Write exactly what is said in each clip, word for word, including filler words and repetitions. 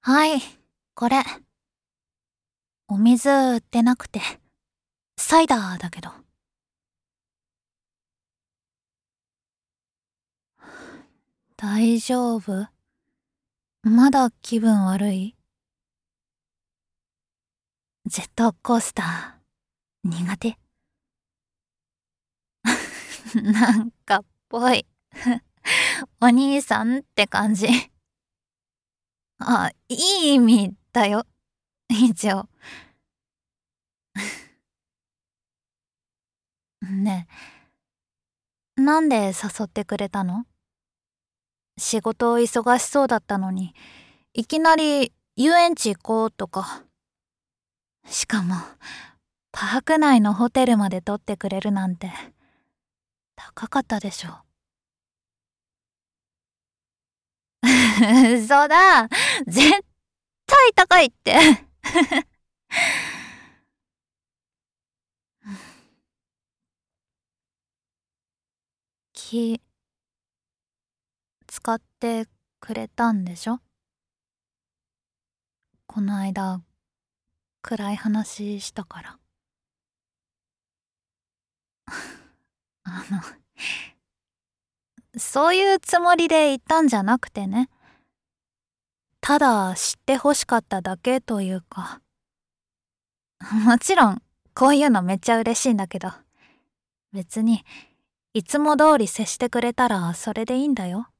はい、これ。お水売ってなくて。サイダーだけど。大丈夫？まだ気分悪い？ジェットコースター、苦手？なんかっぽい。お兄さんって感じ。あ、いい意味だよ。一応。ねえ、なんで誘ってくれたの？仕事忙しそうだったのに、いきなり遊園地行こうとか。しかも、パーク内のホテルまで取ってくれるなんて、高かったでしょ。嘘だ。絶対高いって。気、使ってくれたんでしょ？この間、暗い話したから。あの、そういうつもりで言ったんじゃなくてね。ただ知って欲しかっただけというか。もちろん、こういうのめっちゃ嬉しいんだけど。別に、いつも通り接してくれたらそれでいいんだよ。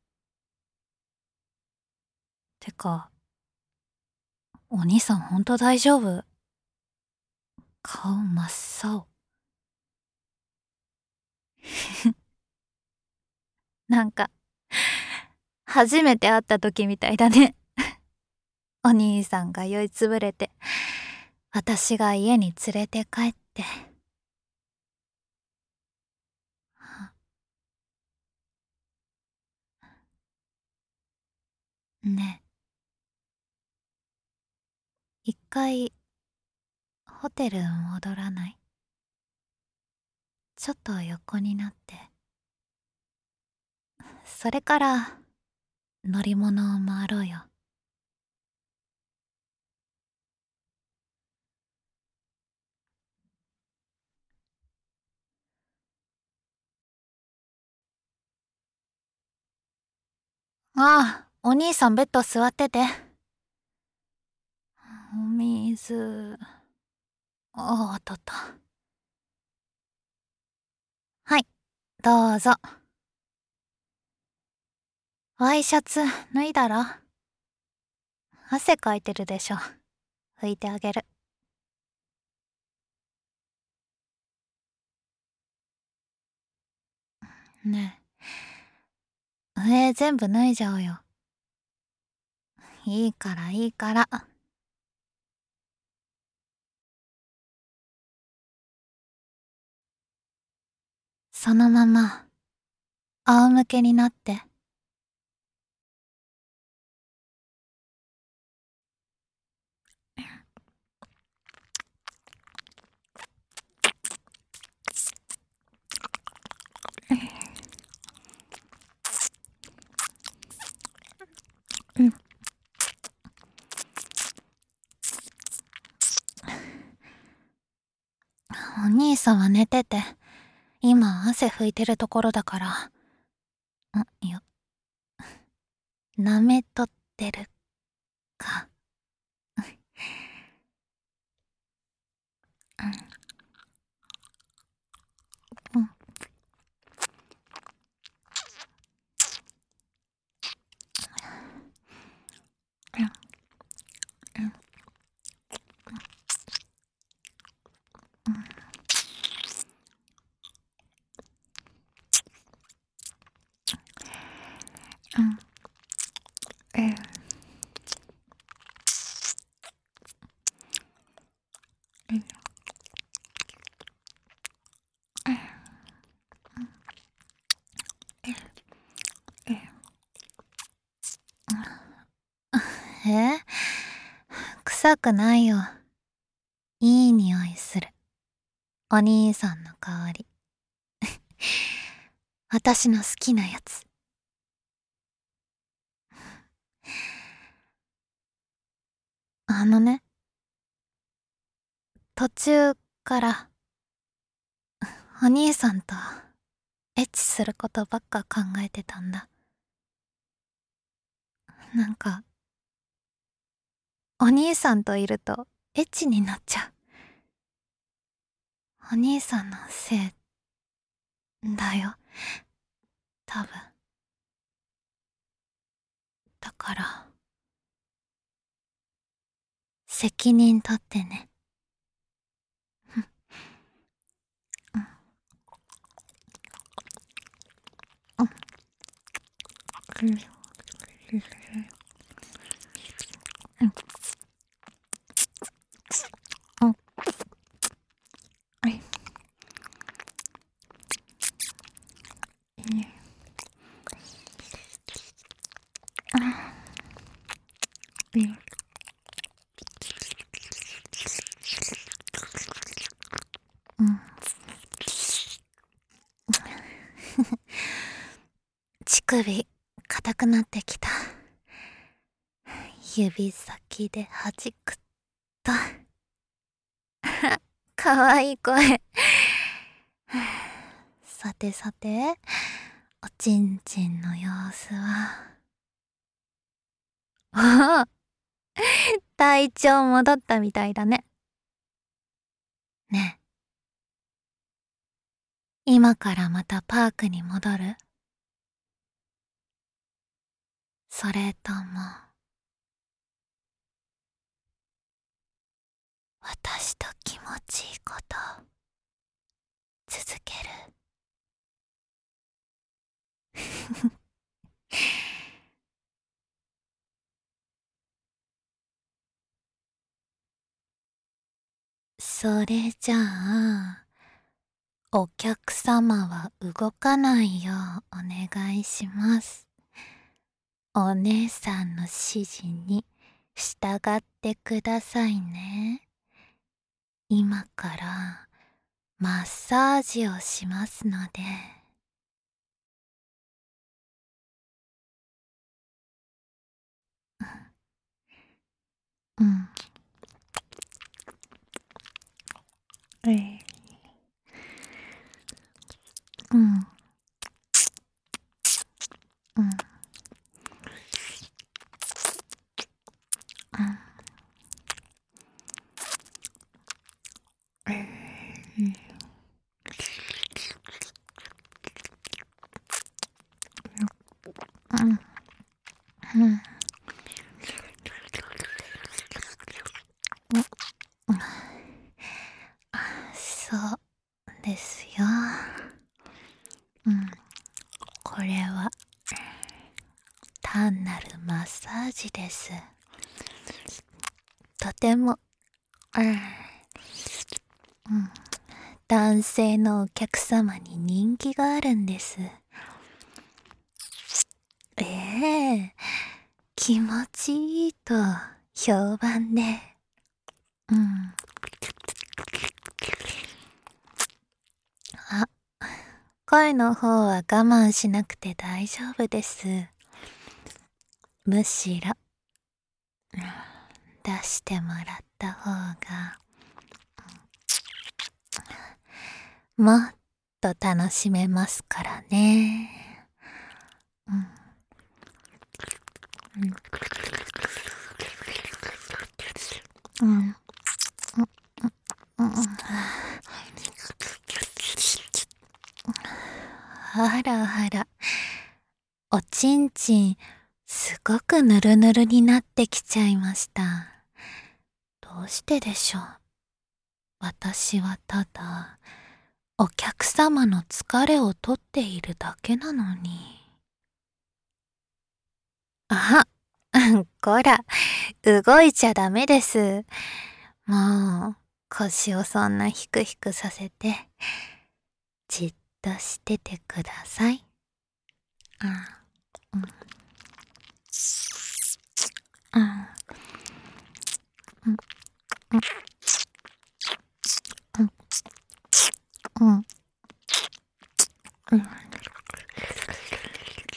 てか、お兄さんほんと大丈夫？顔真っ青。なんか、初めて会った時みたいだね。お兄さんが酔いつぶれて、私が家に連れて帰って。ねえ、一回、ホテル戻らない？ちょっと横になって。それから、乗り物を回ろうよ。ああ、お兄さんベッド座ってて。お水。ああ、当たった。はい、どうぞ。ワイシャツ脱いだら？汗かいてるでしょ。拭いてあげる。ねえ、上全部脱いじゃおうよ。いいからいいから。そのまま、仰向けになって。うん。お兄さんは寝てて、今汗拭いてるところだから。ん、いや、舐めとってるか。うん。うん。うん。え？臭くないよ。いい匂いする。お兄さんの香り。私の好きなやつ。 あのね、途中からお兄さんとエッチすることばっか考えてたんだ。なんか、お兄さんといるとエッチになっちゃう。お兄さんのせいだよ、多分。だから、責任取ってね。うん、うん、うん、うん、うん、うん。うん。乳首、硬くなってきた。指先で弾くと。かわいい声。さてさて、おちんちんの様子は。おお、体調戻ったみたいだね。ねえ、今からまたパークに戻る？それとも、私と気持ちいいこと続ける？それじゃあ、お客様は動かないようお願いします。お姉さんの指示に従ってくださいね。今からマッサージをしますので。うん。ええ。うん。うん。うん。ええ。うん。うん。うん。そうですよ。うん。これは単なるマッサージです。とても、うん、うん、男性のお客様に人気があるんです。ええ、気持ちいいと評判で。うん。あ、声の方は我慢しなくて大丈夫です。むしろ、うん、出してもらった方が、もっと楽しめますからね。うん。うん。うん。うん。うん。あらあら、おちんちん、すごくぬるぬるになってきちゃいました。どうしてでしょう。私はただ、お客様の疲れをとっているだけなのに。あ、こら、動いちゃダメです。もう、腰をそんなヒクヒクさせて、じっとしててください。あ、うん、うん、うん、うん、うん、うん、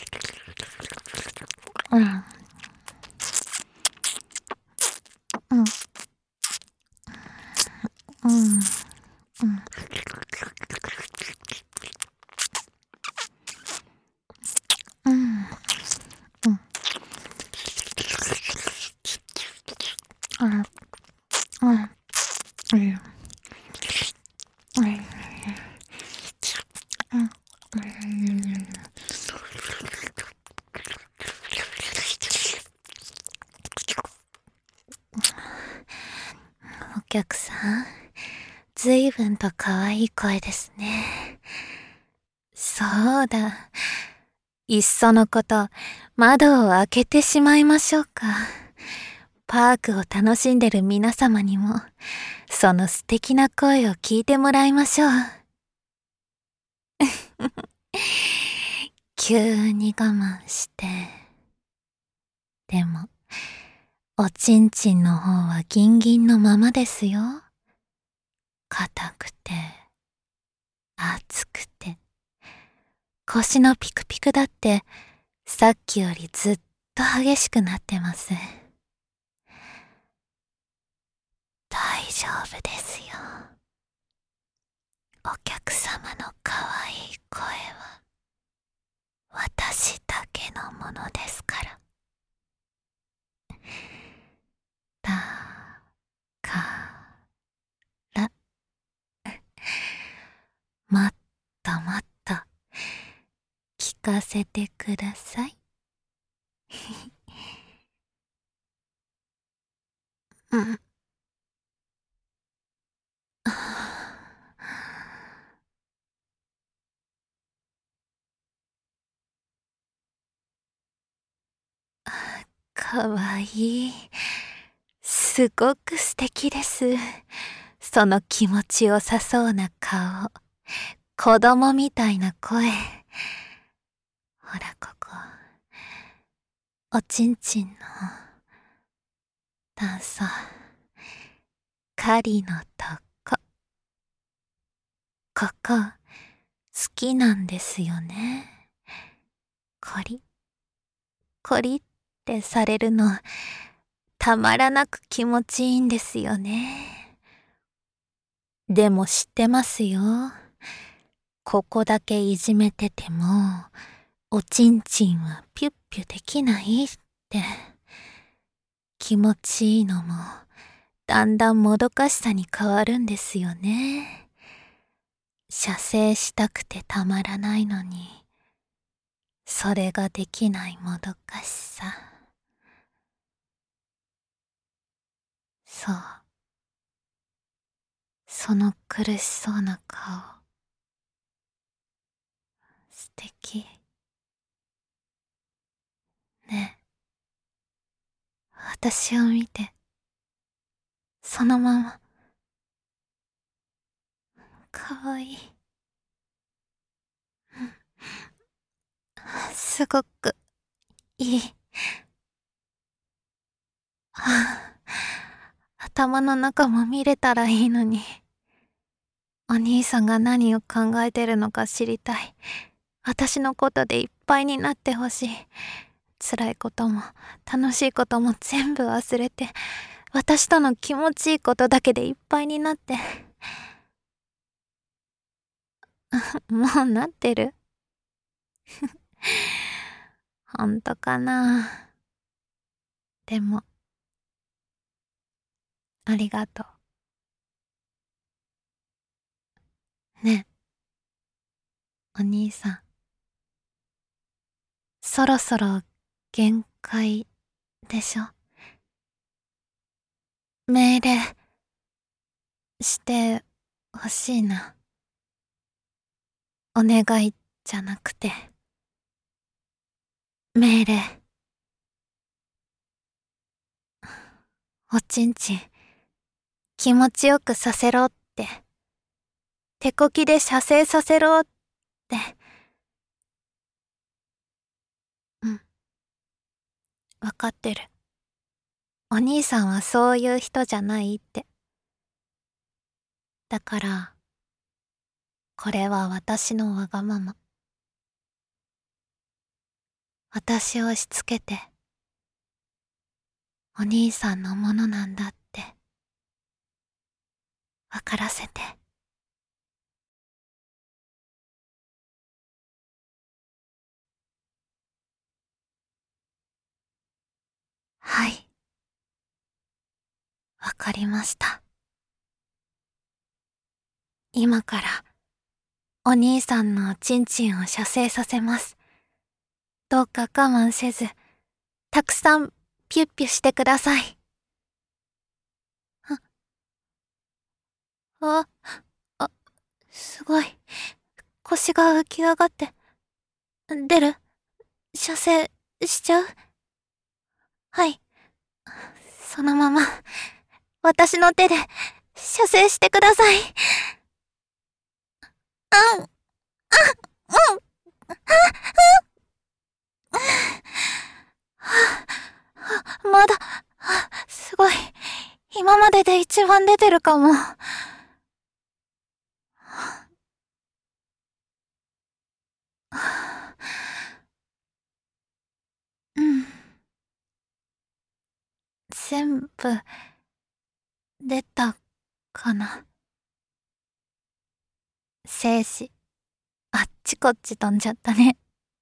うん、 客さん、ずいぶんと可愛い声ですね。そうだ。いっそのこと、窓を開けてしまいましょうか。パークを楽しんでる皆様にも、その素敵な声を聞いてもらいましょう。急に我慢して。でも、おちんちんの方はギンギンのままですよ。硬くて、熱くて。腰のピクピクだって、さっきよりずっと激しくなってます。大丈夫ですよ。お客様の可愛い声は、私だけのものですから。だから、もっともっと、聞かせてください。うん。かわいい。すごく素敵です。その気持ちよさそうな顔。子供みたいな声。ほらここ。おちんちんの段差。狩りのとこ。ここ、好きなんですよね。コリ、コリってされるの、たまらなく気持ちいいんですよね。でも知ってますよ。ここだけいじめてても、おちんちんはピュッピュできないって。気持ちいいのも、だんだんもどかしさに変わるんですよね。射精したくてたまらないのに、それができないもどかしさ。そう。その苦しそうな顔。素敵。ねえ。私を見て、そのまま。かわいい。すごく、いい。はあ、頭の中も見れたらいいのに。お兄さんが何を考えてるのか知りたい。私のことでいっぱいになってほしい。辛いことも楽しいことも全部忘れて、私との気持ちいいことだけでいっぱいになって。もうなってる？ほんとかな。でも、ありがとう。ねえ、お兄さん。そろそろ限界でしょ？命令してほしいな。お願いじゃなくて、命令。おちんちん、気持ちよくさせろって。手こきで射精させろって。うん。わかってる。お兄さんはそういう人じゃないって。だから、これは私のわがまま。私をしつけて、お兄さんのものなんだって、わからせて。はい。わかりました。今から、お兄さんのおちんちんを射精させます。どうか我慢せず、たくさんピュッピュしてください。 あ、あ、すごい。腰が浮き上がって。出る？射精しちゃう？はい。そのまま、私の手で、射精してください。うん、うん、まだ、すごい。今までで一番出てるかも。うん。全部、出た、かな。精子、あっちこっち飛んじゃったね。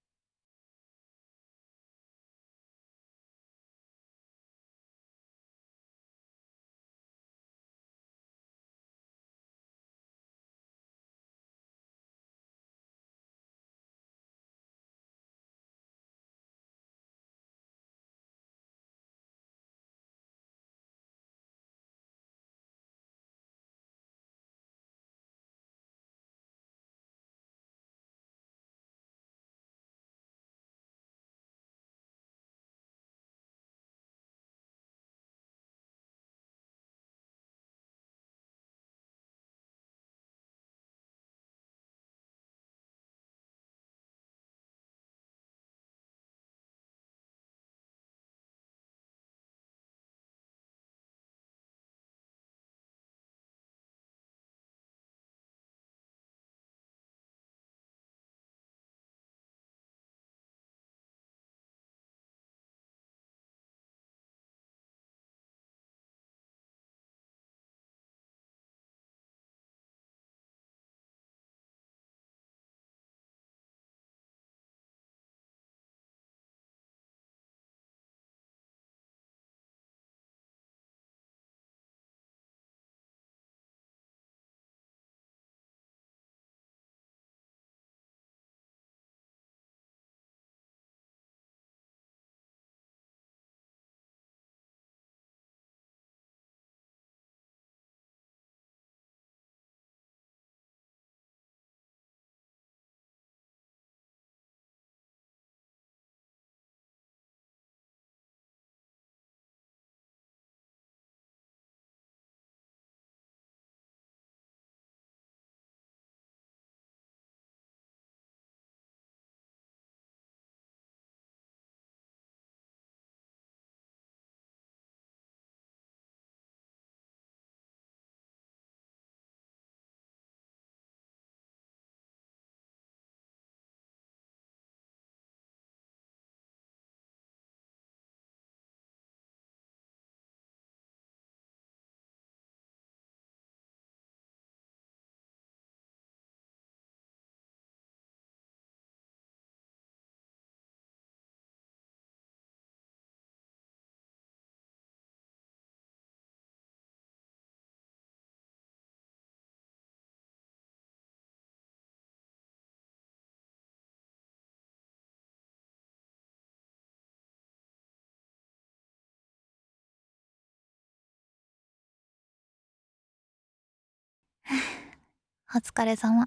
お疲れ様。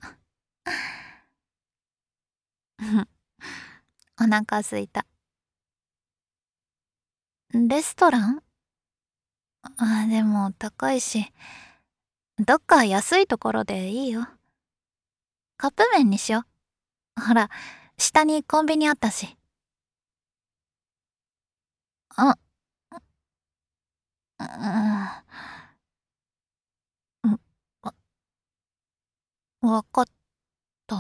お腹すいた。レストラン？あ、でも高いし、どっか安いところでいいよ。カップ麺にしよう。ほら、下にコンビニあったし。あ、うん、うんわ、わかった。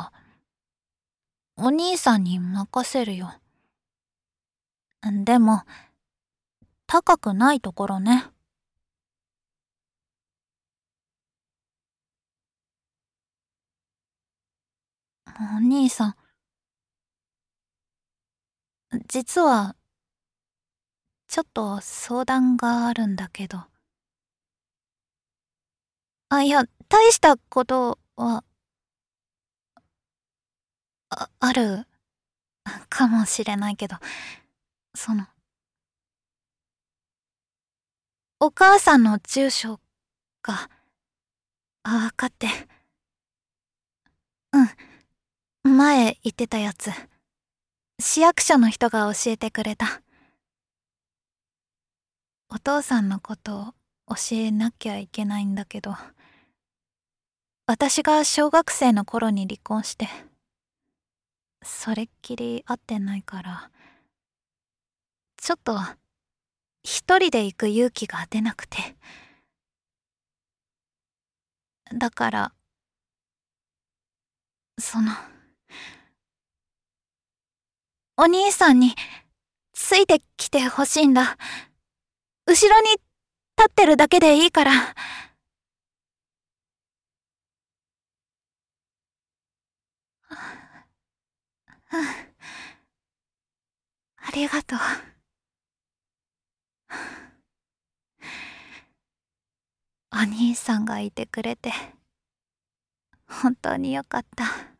お兄さんに任せるよ。でも、高くないところね。お兄さん、実は、ちょっと相談があるんだけど。あ、いや、大したことは、あ、あるかもしれないけど、その、お母さんの住所があ、わかって。うん、前言ってたやつ。市役所の人が教えてくれた。お父さんのことを教えなきゃいけないんだけど、私が小学生の頃に離婚して、それっきり会ってないから、ちょっと一人で行く勇気が出なくて。だから、その、お兄さんについてきてほしいんだ。後ろに立ってるだけでいいから。うん、ありがとう。お兄さんがいてくれて、本当によかった。